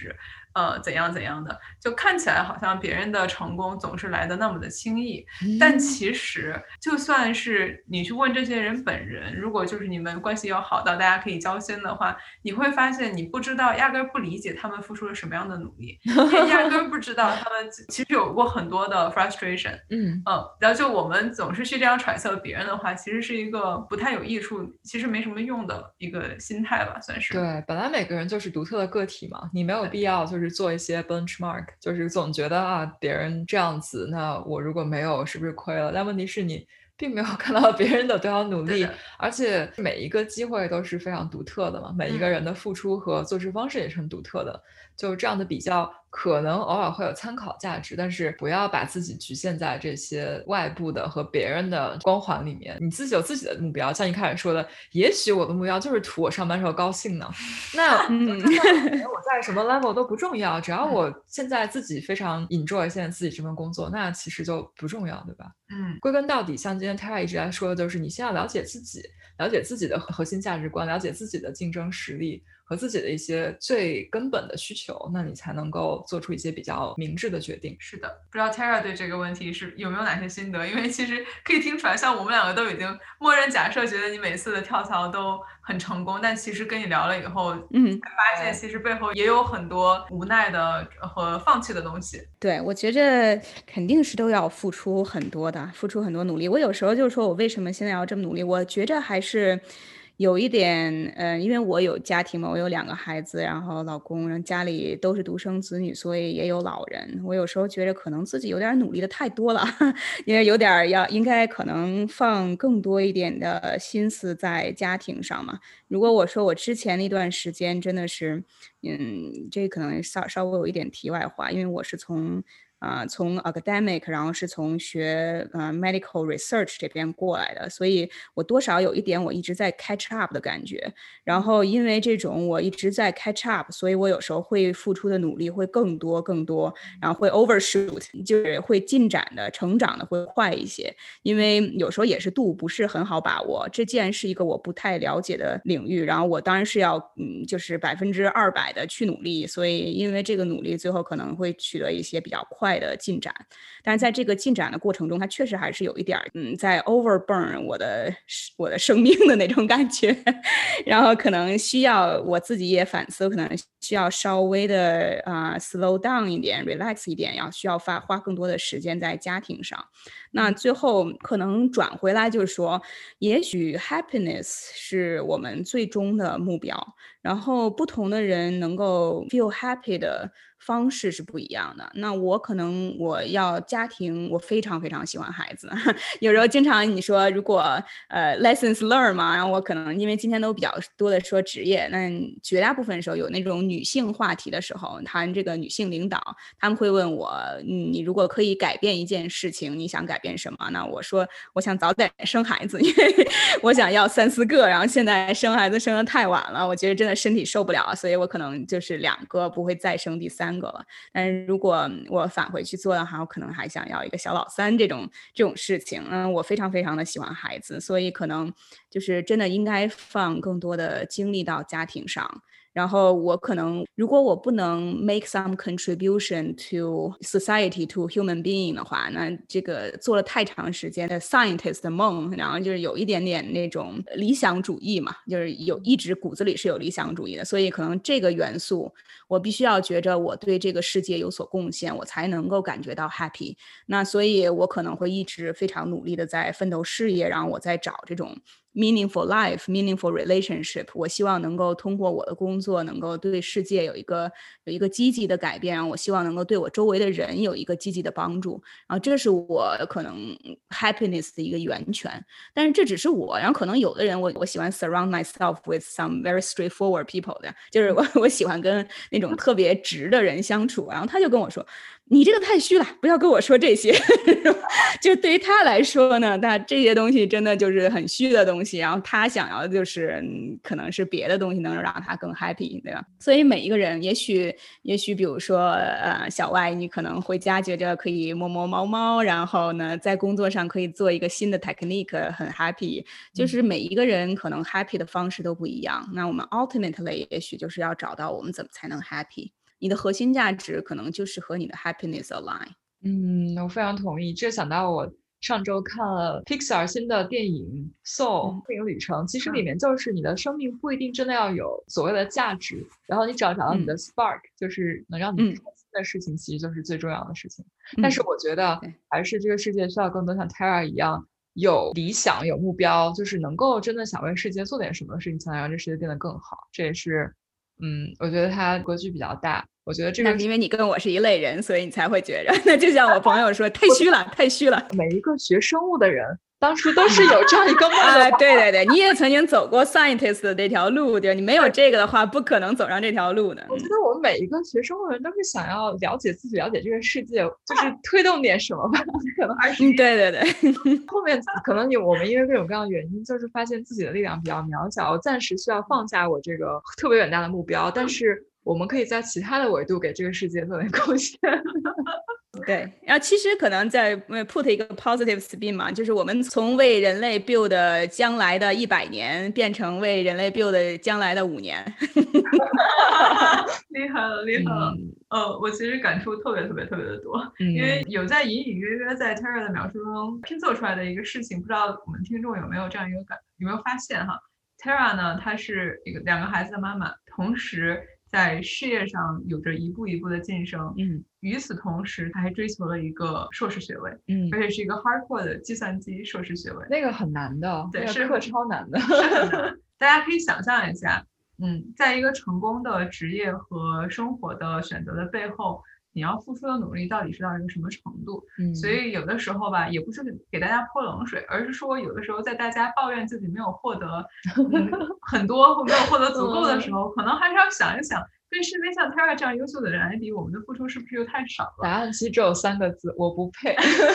怎样怎样的，就看起来好像别人的成功总是来的那么的轻易，但其实就算是你去问这些人本人，如果就是你们关系要好到大家可以交心的话，你会发现你不知道，压根儿不理解他们付出了什么样的努力，也压根儿不知道他们其实有过很多的 frustration。然后就我们总是去这样揣测别人的话，其实是一个不太有益处，其实没什么用的一个心态吧，算是。 对，本来每个人就是独特的个体嘛，你没有必要就是做一些 benchmark，就是总觉得啊别人这样子，那我如果没有是不是亏了？但问题是你并没有看到别人的多少努力，而且每一个机会都是非常独特的嘛，每一个人的付出和做事方式也是很独特的，就这样的比较可能偶尔会有参考价值，但是不要把自己局限在这些外部的和别人的光环里面，你自己有自己的目标，像一开始说的，也许我的目标就是图我上班时候高兴呢，那我在什么 level 都不重要，只要我现在自己非常 enjoy 现在自己这份工作，那其实就不重要，对吧？归根到底，像今天 Tara 一直在说的，就是你先要了解自己，了解自己的核心价值观，了解自己的竞争实力和自己的一些最根本的需求，那你才能够做出一些比较明智的决定。 是的，不知道 Tara 对这个问题有没有哪些心得？因为其实可以听出来，像我们两个都已经默认假设，觉得你每次的跳槽都很成功，但其实跟你聊了以后，才发现其实背后也有很多无奈的和放弃的东西。 对，我觉着肯定是都要付出很多的，付出很多努力。我有时候就说我为什么现在要这么努力，我觉着还是有一点，因为我有家庭嘛，我有2个孩子，然后老公，然后家里都是独生子女，所以也有老人。我有时候觉得可能自己有点努力的太多了，因为有点应该可能放更多一点的心思在家庭上嘛。如果我说我之前那段时间真的是，这可能稍微有一点题外话，因为我是从 academic， 然后是从学medical research 这边过来的，所以我多少有一点我一直在 catch up 的感觉。然后因为这种我一直在 catch up，所以我有时候会付出的努力会更多，然后会 overshoot， 就是会进展的、成长的会快一些。因为有时候也是度不是很好把握，这既然是一个我不太了解的领域，然后我当然是要就是200%的去努力，所以因为这个努力最后可能会取得一些比较快的进展，但是在这个进展的过程中，它确实还是有一点在 overburn 我的生命的那种感觉，然后可能需要我自己也反思，可能需要稍微的slow down 一点 relax 一点，需要花更多的时间在家庭上。那最后可能转回来就是说，也许 happiness 是我们最终的目标，然后不同的人能够 feel happy 的方式是不一样的。那我可能我要家庭，我非常非常喜欢孩子，有时候经常你说如果lessons learn 嘛，然后我可能因为今天都比较多的说职业，那绝大部分时候有那种女性话题的时候，谈这个女性领导，他们会问我，你如果可以改变一件事情，你想改变什么？那我说我想早点生孩子，因为我想要3、4个，然后现在生孩子生得太晚了，我觉得真的身体受不了，所以我可能就是2个，不会再生第3个了。但是如果我返回去做的话，我可能还想要一个小老三这种事情。我非常非常的喜欢孩子，所以可能就是真的应该放更多的精力到家庭上。然后我可能如果我不能 make some contribution to society to human being 的话，那这个做了太长时间的 scientist 的梦，然后就是有一点点那种理想主义嘛，就是一直骨子里是有理想主义的，所以可能这个元素我必须要觉着我对这个世界有所贡献，我才能够感觉到 happy。那所以我可能会一直非常努力的在奋斗事业，然后我在找这种meaningful life, meaningful relationship， 我希望能够通过我的工作能够对世界有一个积极的改变，然后我希望能够对我周围的人有一个积极的帮助，然后这是我可能 happiness 的一个源泉。但是这只是我，然后可能有的人我喜欢 surround myself with some very straightforward people 的，就是我喜欢跟那种特别直的人相处，然后他就跟我说你这个太虚了，不要跟我说这些就对于他来说呢，那这些东西真的就是很虚的东西，然后他想要的就是可能是别的东西能让他更 happy， 对吧？所以每一个人也许比如说小外你可能回家觉着可以摸摸猫猫，然后呢在工作上可以做一个新的 technique 很 happy， 就是每一个人可能 happy 的方式都不一样，那我们 ultimately 也许就是要找到我们怎么才能 happy。 你的核心价值可能就是和你的 happiness align。 我非常同意。这想到我上周看了 Pixar 新的电影《Soul》电影旅程，其实里面就是你的生命不一定真的要有所谓的价值，然后你只要找到你的 spark，就是能让你开心的事情，其实就是最重要的事情。但是我觉得还是这个世界需要更多像 Tara 一样有理想、有目标，就是能够真的想为世界做点什么事情，才能让这世界变得更好。这也是，我觉得它格局比较大。我觉得这个那是因为你跟我是一类人，所以你才会觉着。那就像我朋友说，太虚了，太虚了。 每一个学生物的人，当初都是有这样一个梦的。 对对对，你也曾经走过 scientist 的这条路，对，你没有这个的话，不可能走上这条路的。 我觉得我们每一个学生物的人都是想要了解自己，了解这个世界，就是推动点什么吧。可能还是对对对。 后面可能我们因为各种各样的原因，就是发现自己的力量比较渺小，我暂时需要放下我这个特别远大的目标，但是我们可以在其他的维度给这个世界做点贡献。 对，然后其实可能在 put 一个 positive spin 嘛，就是我们从为人类 build 将来的100年变成为人类 build 将来的5年。 厉害了，厉害了。我其实感触特别的多，因为有在隐隐约约在 Tara 的描述中拼凑出来的一个事情，不知道我们听众有没有这样一个有没有发现哈 ？Tara 呢，她是2个孩子的妈妈，同时在事业上有着一步一步的晋升，与此同时，她还追求了一个硕士学位，而且是一个 hardcore 的计算机硕士学位， 那个很难的， 对， 是课超难的， 是很难。大家可以想象一下，在一个成功的职业和生活的选择的背后，你要付出的努力到底是到一个什么程度？所以有的时候吧，也不是给大家泼冷水，而是说有的时候在大家抱怨自己没有获得很多或没有获得足够的时候，可能还是要想一想，对身边像 Tara 这样优秀的人来比，我们的付出是不是又太少了？ 答案其实只有3个字：我不配。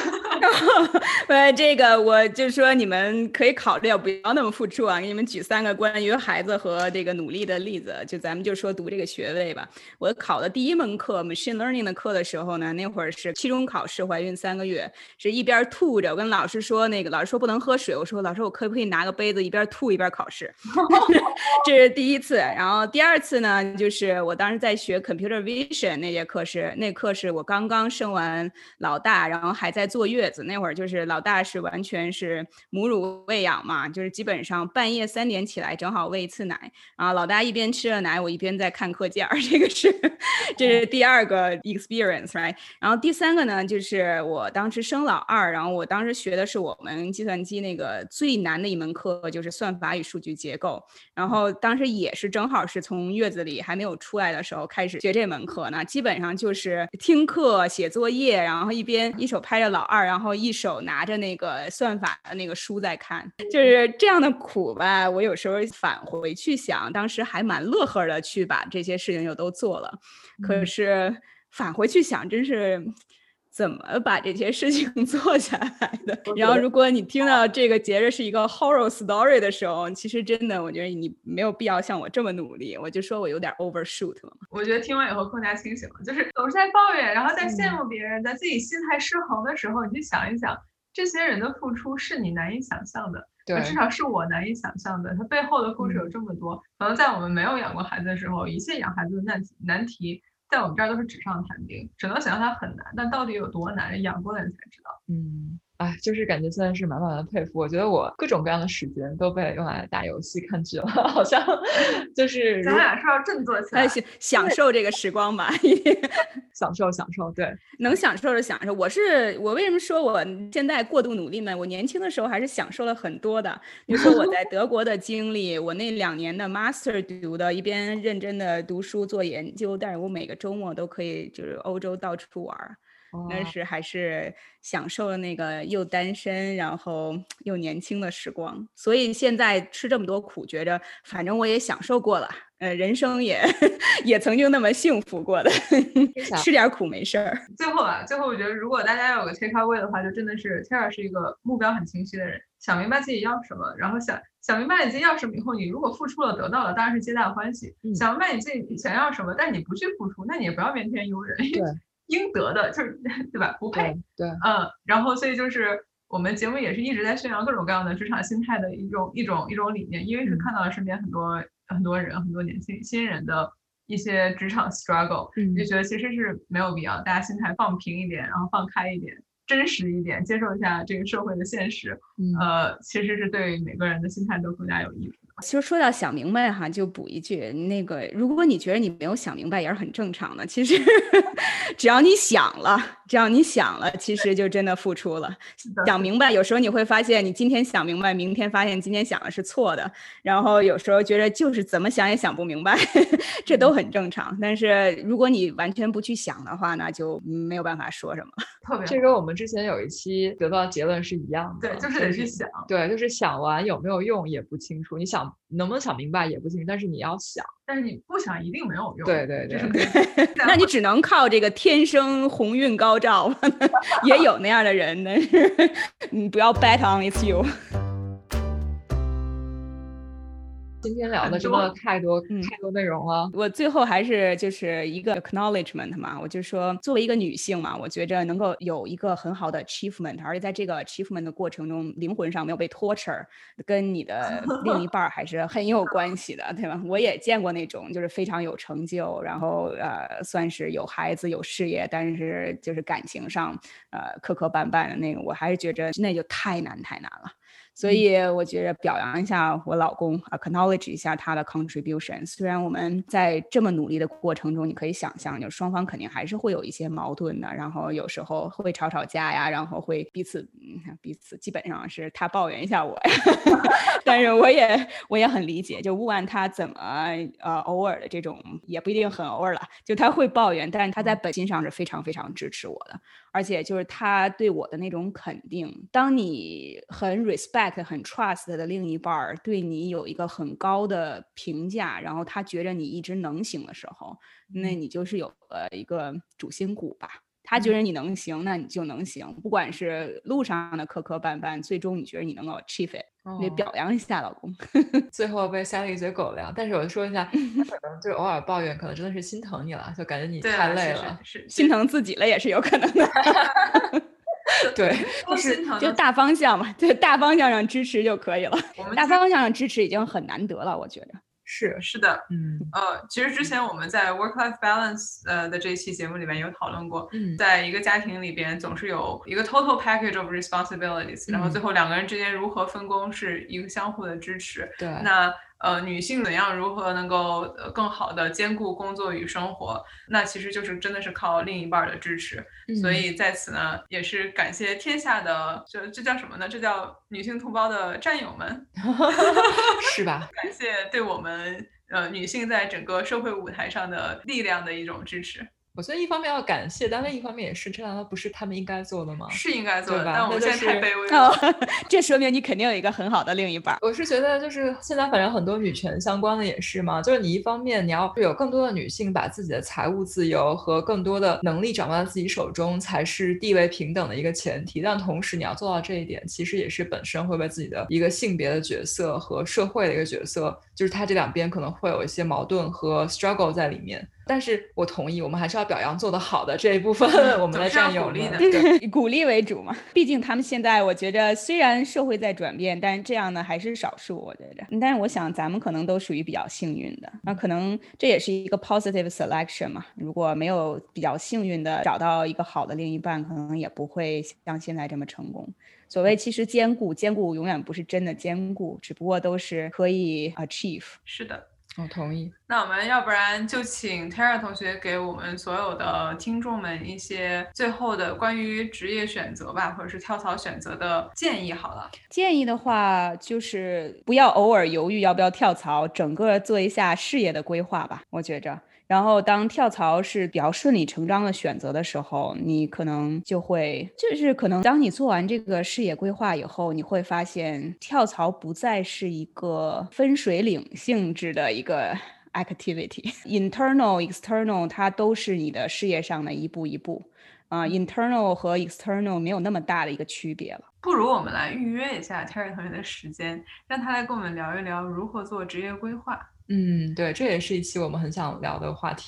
这个我就说你们可以考虑不要那么付出啊，给你们举3个关于孩子和这个努力的例子。就咱们就说读这个学位吧。我考的第1门课 machine learning 的课的时候呢，那会儿是期中考试，怀孕3个月，是一边吐着，我跟老师说，老师说不能喝水，我说老师我可不可以拿个杯子一边吐一边考试？这是第1次。然后第2次呢，就是我当时在学 computer vision 那课是我刚刚生完老大，然后还在坐月子，那会儿就是老大是完全是母乳喂养嘛，就是基本上半夜3点起来正好喂1次奶，然后老大一边吃着奶，我一边在看课件，这是第2个 experience， right？ 然后第3个呢，就是我当时生老2，然后我当时学的是我们计算机那个最难的一门课，就是算法与数据结构，然后当时也是正好是从月子里还没有出来的时候开始学这门课呢，基本上就是听课写作业，然后一手拍着老2，然后一手拿着那个算法的那个书在看，就是这样的苦吧。我有时候返回去想，当时还蛮乐呵的去把这些事情又都做了，可是返回去想，真是怎么把这些事情做下来的。然后如果你听到这个节日是一个 horror story 的时候，其实真的我觉得你没有必要像我这么努力，我就说我有点 overshoot 了。 我觉得听完以后更加清醒了，就是总是在抱怨，然后在羡慕别人，在自己心态失衡的时候，你去想一想，这些人的付出是你难以想象的，至少是我难以想象的，他背后的故事有这么多，可能在我们没有养过孩子的时候，一切养孩子的难题在我们这儿都是纸上谈兵，只能想象它很难，但到底有多难，养过的人才知道。 就是感觉真的是满满的佩服。我觉得我各种各样的时间都被用来打游戏看剧了，好像就是咱俩是要振作起来， 享受这个时光吧。 享受，对， 能享受的享受。我为什么说我现在过度努力呢？我年轻的时候还是享受了很多的。比如说我在德国的经历，我那2年的 master 读的，一边认真的读书做研究，但是我每个周末都可以就是欧洲到处玩。那是还是享受了那个又单身然后又年轻的时光，所以现在吃这么多苦，觉着反正我也享受过了，人生也曾经那么幸福过的，吃点苦没事儿。 最后我觉得，如果大家有个 take away 的话，就真的是 Tara 是一个目标很清晰的人，想明白自己要什么，然后想明白你自己要什么以后，你如果付出了得到了，当然是皆大欢喜。想明白你自己想要什么，但是你不去付出，那你也不要怨天尤人。 对。 应得的就是对吧？不配。 对。 然后所以就是我们节目也是一直在宣扬各种各样的职场心态的一种理念，因为是看到了身边很多人很多年轻新人的一些职场 struggle，就觉得其实是没有必要，大家心态放平一点，然后放开一点，真实一点，接受一下这个社会的现实，其实是对每个人的心态都更加有益处。 其实说到想明白哈，就补一句，那个如果你觉得你没有想明白，也是很正常的。其实只要你想了，其实就真的付出了。想明白，有时候你会发现，你今天想明白，明天发现今天想的是错的。然后有时候觉得就是怎么想也想不明白，这都很正常。但是如果你完全不去想的话呢，就没有办法说什么。 特别这跟我们之前有一期得到的结论是一样的。 对，就是得去想。 对，就是想完有没有用也不清楚，你想能不能想明白也不清楚，但是你要想， 但是你不想一定没有用。 对对对， 那你只能靠这个天生鸿运高照，也有那样的人，但是你不要 bet on it's you。 今天聊的真的太多内容了。 我最后还是就是一个 acknowledgement 嘛，我就说作为一个女性嘛，我觉着能够有一个很好的 achievement， 而且在这个 achievement 的过程中，灵魂上没有被 torture， 跟你的另一半还是很有关系的，对吧？我也见过那种就是非常有成就，然后算是有孩子有事业，但是就是感情上磕磕绊绊的那个，我还是觉着那就太难了。所以我觉得表扬一下我老公 acknowledge 一下他的 contribution。 虽然我们在这么努力的过程中，你可以想象就双方肯定还是会有一些矛盾的，然后有时候会吵架呀，然后会彼此基本上是他抱怨一下我呀但是我也很理解，就不管他怎么偶尔的这种也不一定很偶尔了，就他会抱怨，但是他在本心上是非常非常支持我的，而且就是他对我的那种肯定，当你很 respect 很 trust 的另一半对你有一个很高的评价，然后他觉得你一直能行的时候，那你就是有一个主心骨吧。他觉得你能行，那你就能行，不管是路上的磕磕绊绊，最终你觉得你能够 achieve it，你表扬一下老公。 最后被塞了一嘴狗粮，但是我说一下，他可能就偶尔抱怨，可能真的是心疼你了，就感觉你太累了， 是心疼自己了也是有可能的对， 就大方向嘛，就大方向上支持就可以了。大方向上支持已经很难得了，我觉得。 是的，其实之前我们在 work-life balance 的这一期节目里面有讨论过，在一个家庭里边总是有一个 total package of responsibilities，然后最后两个人之间如何分工是一个相互的支持。 对， 那女性怎样如何能够更好的兼顾工作与生活，那其实就是真的是靠另一半的支持。所以在此呢，也是感谢天下的这叫什么呢？这叫女性同胞的战友们， 是吧？ 感谢对我们女性在整个社会舞台上的力量的一种支持。 我觉得一方面要感谢，但另一方面也是，这难道不是他们应该做的吗？ 是应该做的， 吧？ 但我们现在太卑微了。 这说明你肯定有一个很好的另一半。 我是觉得，就是现在反正很多女权相关的也是嘛，就是你一方面你要有更多的女性把自己的财务自由和更多的能力掌握在自己手中，才是地位平等的一个前提。但同时你要做到这一点，其实也是本身会为自己的一个性别的角色和社会的一个角色，就是它这两边可能会有一些矛盾和 struggle 在里面。但是我同意，我们还是要表扬做得好的这一部分我们的战友们， 对，鼓励为主嘛。毕竟他们现在，我觉着虽然社会在转变，但是这样呢还是少数，我觉着。但是我想咱们可能都属于比较幸运的，那可能这也是一个 positive selection 嘛。如果没有比较幸运的找到一个好的另一半，可能也不会像现在这么成功。所谓其实兼顾永远不是真的兼顾，只不过都是可以 achieve。 是的。 我同意。 那我们要不然就请 Tara 同学给我们所有的听众们一些最后的关于职业选择吧，或者是跳槽选择的建议好了。 建议的话就是不要偶尔犹豫要不要跳槽，整个做一下事业的规划吧，我觉着。然后当跳槽是比较顺理成章的选择的时候，你可能就是可能当你做完这个事业规划以后，你会发现跳槽不再是一个分水岭性质的一个 activity， internal external 它都是你的事业上的一步一步internal 和 external 没有那么大的一个区别了。 不如我们来预约一下 Tara 同学的时间，让他来跟我们聊一聊如何做职业规划。 对，这也是一期我们很想聊的话题。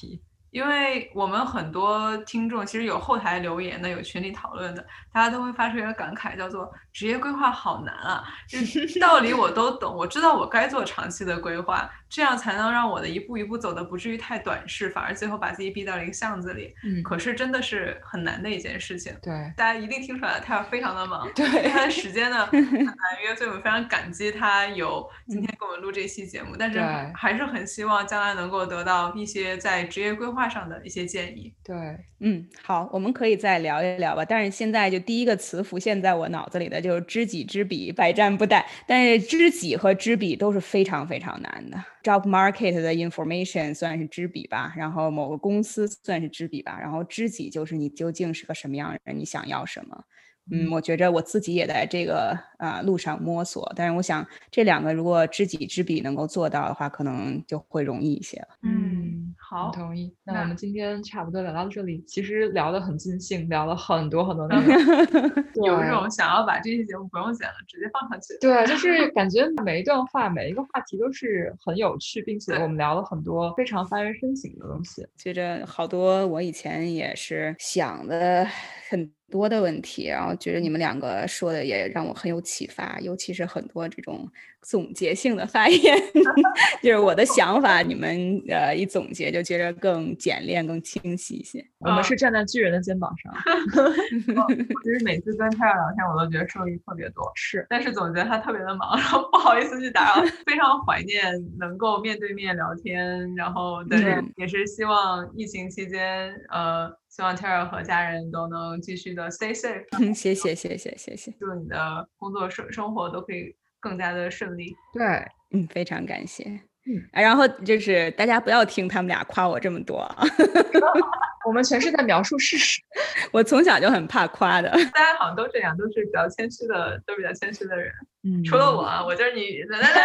因为我们很多听众其实有后台留言的，有群里讨论的，大家都会发出一个感慨，叫做职业规划好难啊！就道理我都懂，我知道我该做长期的规划，这样才能让我的一步一步走的不至于太短视，反而最后把自己逼到了一个巷子里。可是真的是很难的一件事情。 对， 大家一定听出来，他非常的忙， 对， 他的时间呢很难约，所以我们非常感激他有今天给我们录这期节目，但是还是很希望将来能够得到一些在职业规划上的一些建议。 对， 好，我们可以再聊一聊吧。但是现在就第一个词浮现在我脑子里的就是知己知彼，百战不殆。但是知己和知彼都是非常非常难的。Job market 的 information 算是知彼吧，然后某个公司算是知彼吧，然后知己就是你究竟是个什么样的人，你想要什么。我觉着我自己也在这个路上摸索，但是我想这两个如果知己知彼能够做到的话，可能就会容易一些了。 好， 同意。那我们今天差不多聊到这里，其实聊得很尽兴，聊了很多很多内容， 有一种想要把这期节目不用剪了，直接放上去。 对，就是感觉每一段话、每一个话题都是很有趣，并且我们聊了很多非常发人深省的东西。 觉着好多我以前也是想的很多的问题，然后觉得你们两个说的也让我很有启发，尤其是很多这种总结性的发言就是我的想法你们一总结就觉得更简练更清晰一些。 我们是站在巨人的肩膀上其实每次跟泰尔聊天我都觉得受益特别多， 是， 但是总觉得他特别的忙，然后不好意思去打扰非常怀念能够面对面聊天，然后但是也是希望疫情期间希望 Tara 和家人都能继续的 stay safe。 谢谢， 祝你的工作生活都可以更加的顺利。 对， 非常感谢。然后就是大家不要听他们俩夸我这么多我们全是在描述事实。 我从小就很怕夸的。 大家好像都这样，都是比较谦虚的，都比较谦虚的人。除了我，我就是你。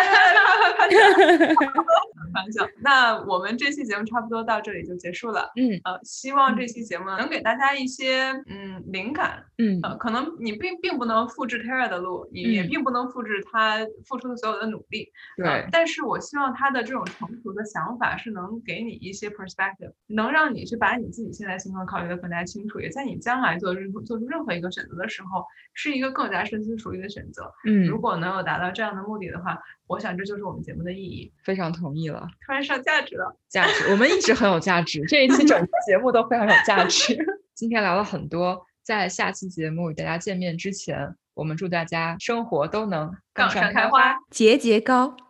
开玩笑。那我们这期节目差不多到这里就结束了。希望这期节目能给大家一些灵感。可能你并不能复制 Tara 的路，你也并不能复制他付出的所有的努力。 对， 但是我希望他的这种成熟的想法是能给你一些 perspective， 能让你去把你自己现在情况考虑的更加清楚，也在你将来做出任何一个选择的时候，是一个更加深思熟虑的选择。如果能有达到这样的目的的话，我想这就是我们节目的意义。 非常同意了， 突然上价值了。 价值，我们一直很有价值，这一期整个节目都非常有价值。今天聊了很多，在下期节目与大家见面之前，我们祝大家生活都能杠上开花， 节节高。